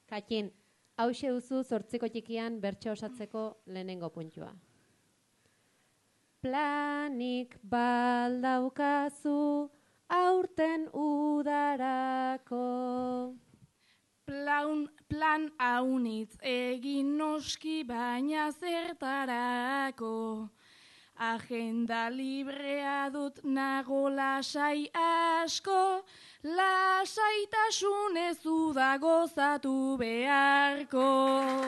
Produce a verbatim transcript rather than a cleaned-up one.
Katin, hause duzu zortziko txikian bertso osatzeko lehenengo puntua. Planik baldaukazu aurten udarako. Plan, plan haunitz egin noski baina zertarako. Agenda librea dut nago lasai asko, lasaitasunez uda gozatu beharko.